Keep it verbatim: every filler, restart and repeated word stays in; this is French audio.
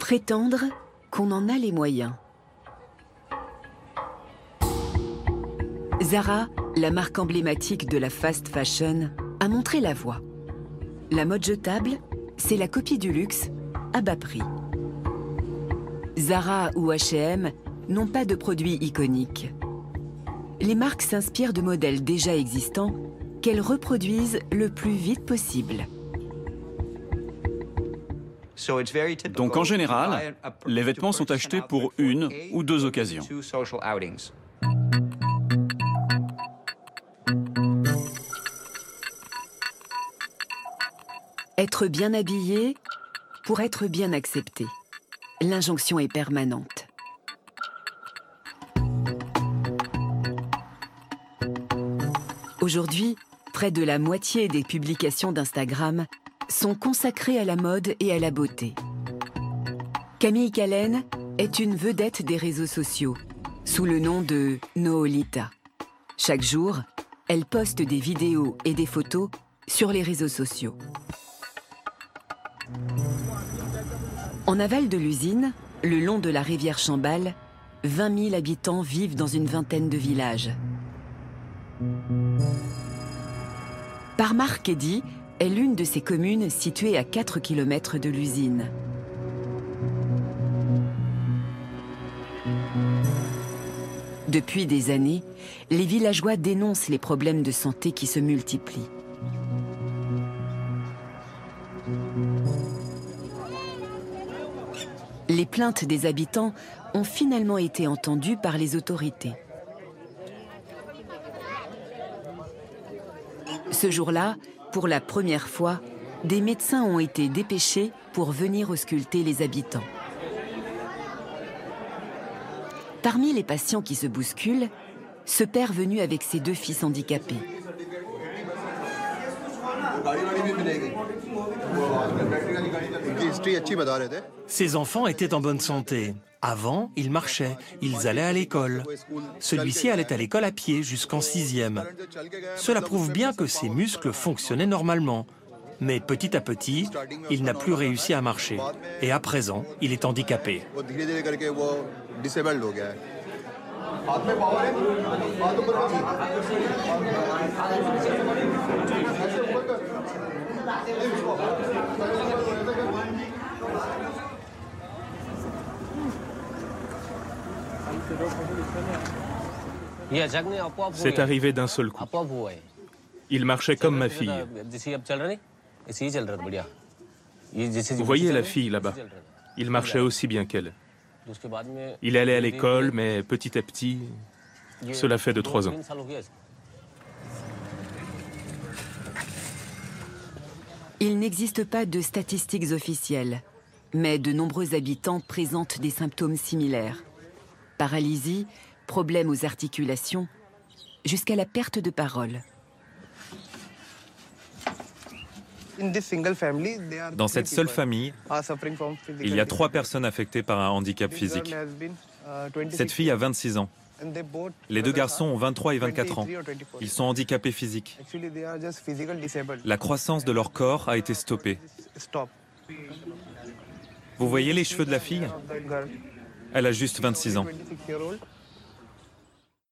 Prétendre qu'on en a les moyens. Zara, la marque emblématique de la fast fashion, a montré la voie. La mode jetable, c'est la copie du luxe à bas prix. Zara ou H et M n'ont pas de produits iconiques. Les marques s'inspirent de modèles déjà existants qu'elles reproduisent le plus vite possible. Donc en général, les vêtements sont achetés pour une ou deux occasions. Être bien habillé pour être bien accepté. L'injonction est permanente. Aujourd'hui, près de la moitié des publications d'Instagram sont consacrées à la mode et à la beauté. Camille Callen est une vedette des réseaux sociaux, sous le nom de Noolita. Chaque jour, elle poste des vidéos et des photos sur les réseaux sociaux. En aval de l'usine, le long de la rivière Chambal, vingt mille habitants vivent dans une vingtaine de villages. Parmar-Kédi est l'une de ces communes situées à quatre kilomètres de l'usine. Depuis des années, les villageois dénoncent les problèmes de santé qui se multiplient. Les plaintes des habitants ont finalement été entendues par les autorités. Ce jour-là, pour la première fois, des médecins ont été dépêchés pour venir ausculter les habitants. Parmi les patients qui se bousculent, ce père venu avec ses deux fils handicapés. Ces enfants étaient en bonne santé. Avant, ils marchaient, ils allaient à l'école. Celui-ci allait à l'école à pied jusqu'en sixième. Cela prouve bien que ses muscles fonctionnaient normalement. Mais petit à petit, il n'a plus réussi à marcher. Et à présent, il est handicapé. C'est arrivé d'un seul coup. Il marchait comme ma fille. Vous voyez la fille là-bas? Il marchait aussi bien qu'elle. Il allait à l'école, mais petit à petit, cela fait de trois ans. Il n'existe pas de statistiques officielles, mais de nombreux habitants présentent des symptômes similaires. Paralysie, problèmes aux articulations, jusqu'à la perte de parole. Dans cette seule famille, il y a trois personnes affectées par un handicap physique. Cette fille a vingt-six ans. Les deux garçons ont vingt-trois et vingt-quatre ans. Ils sont handicapés physiques. La croissance de leur corps a été stoppée. Vous voyez les cheveux de la fille? Elle a juste vingt-six ans.